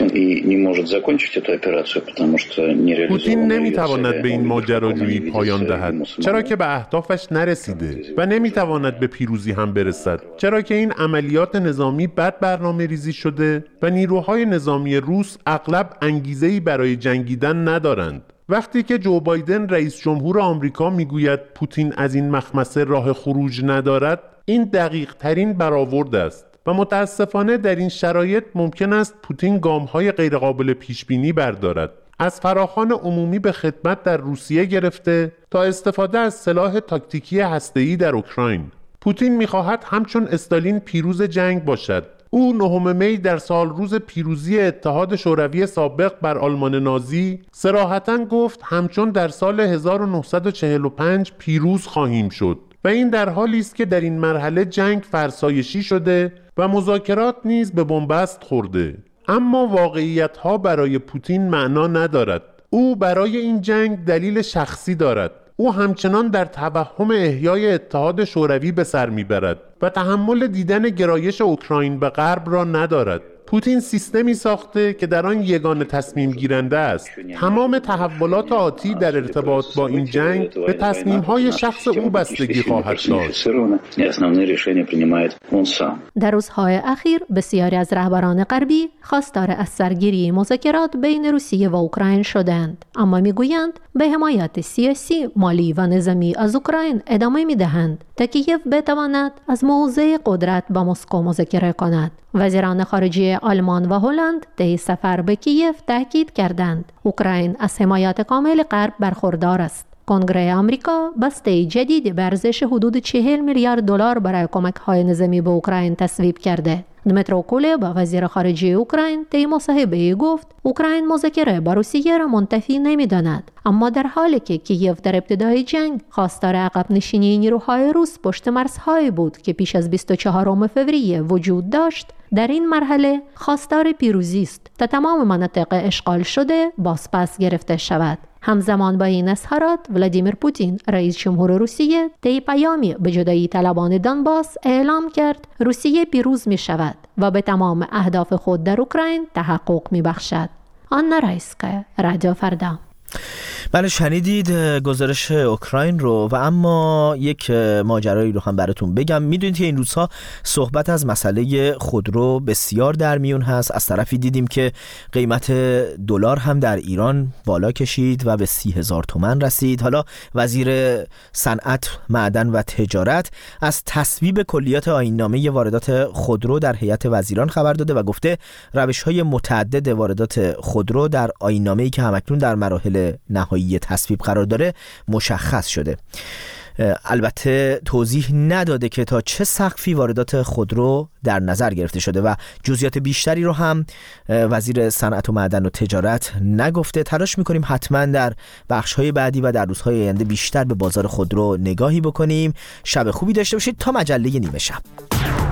Speaker 5: پوتین نمیتواند به این ماجراجویی پایان دهد، چرا که به اهدافش نرسیده و نمیتواند به پیروزی هم برسد، چرا که این عملیات نظامی بد برنامه ریزی شده و نیروهای نظامی روس اغلب انگیزه‌ای برای جنگیدن ندارند. وقتی که جو بایدن رئیس جمهور آمریکا میگوید پوتین از این مخمسه راه خروج ندارد، این دقیق ترین برآورد است و متاسفانه در این شرایط ممکن است پوتین گام‌های غیرقابل پیش‌بینی بردارد، از فراخوان عمومی به خدمت در روسیه گرفته تا استفاده از سلاح تاکتیکی هسته‌ای در اوکراین. پوتین می‌خواهد همچون استالین پیروز جنگ باشد. او 9 می در سال روز پیروزی اتحاد شوروی سابق بر آلمان نازی صراحتاً گفت همچون در سال 1945 پیروز خواهیم شد و این در حالی است که در این مرحله جنگ فرسایشی شده و مذاکرات نیز به بنبست خورده. اما واقعیت‌ها برای پوتین معنا ندارد. او برای این جنگ دلیل شخصی دارد. او همچنان در توهم احیای اتحاد شوروی به سر میبرد و تحمل دیدن گرایش اوکراین به غرب را ندارد. پوتین سیستمی ساخته که در آن یگانه تصمیم گیرنده است. تمام تحولات آتی در ارتباط با این جنگ به تصمیم‌های شخص او بستگی خواهد داشت.
Speaker 20: در روزهای اخیر بسیاری از رهبران غربی خواستار از سرگیری مذاکرات بین روسیه و اوکراین شدند، اما میگویند به حمایت سیاسی، مالی و نظامی از اوکراین ادامه میدهند تا کیف بتواند از موضع قدرت با مسکو مذاکره کند. وزیران خارجه آلمان و هلند طی سفر به کیف تاکید کردند اوکراین از حمایت کامل غرب برخوردار است. کنگره آمریکا بسته جدید به ارزش حدود 40 میلیارد دلار برای کمک‌های نظامی به اوکراین تصویب کرده. دمیترو کولبا وزیر خارجه اوکراین طی مصاحبه‌ای گفت اوکراین مذاکره با روسیه را منتفی نمی‌داند، اما در حالی که کیف در ابتدای جنگ خواستار عقب نشینی نیروهای روس پشت مرزهایی بود که پیش از 24 فوریه وجود داشت، در این مرحله خواستار پیروزی است تا تمام مناطق اشغال شده بازپس گرفته شود. همزمان با این اظهارات ولادیمیر پوتین رئیس جمهور روسیه طی پیامی به جدایی طلبان دونباس اعلام کرد روسیه پیروز می شود و به تمام اهداف خود در اوکراین تحقق می بخشد. آنا رایسکه، رادیو فردا.
Speaker 1: بله شنیدید گزارش اوکراین رو و اما یک ماجرایی رو هم براتون بگم. میدونید که این روزها صحبت از مسئله خودرو بسیار در میون هست. از طرفی دیدیم که قیمت دلار هم در ایران بالا کشید و به 30,000 تومان رسید. حالا وزیر صنعت، معدن و تجارت از تصویب کلیات آیین‌نامه واردات خودرو در هیئت وزیران خبر داده و گفته روش‌های متعدد واردات خودرو در آیین‌نامه‌ای که همکنون در مراحل نهایی تصویب قرار داره مشخص شده. البته توضیح نداده که تا چه سقفی واردات خودرو در نظر گرفته شده و جزئیات بیشتری رو هم وزیر صنعت و معدن و تجارت نگفته. تلاش میکنیم حتما در بخش‌های بعدی و در روزهای آینده بیشتر به بازار خودرو نگاهی بکنیم. شب خوبی داشته باشید تا مجله نیمه شب.